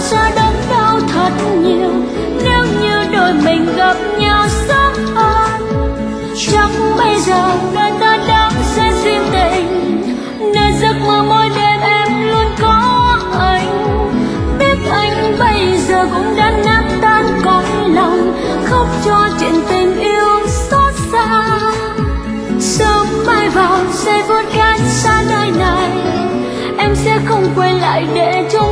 ra đớn đau thật nhiều nếu như đôi mình gặp nhau sớm hơn. Chắc bây giờ đời ta đã sẽ duyên tình, nơi giấc mơ mỗi đêm em luôn có anh. Biết anh bây giờ cũng đã nát tan cõi lòng, khóc cho chuyện tình yêu xót xa. Sớm mai vào giây phút cách xa nơi này, em sẽ không quay lại để cho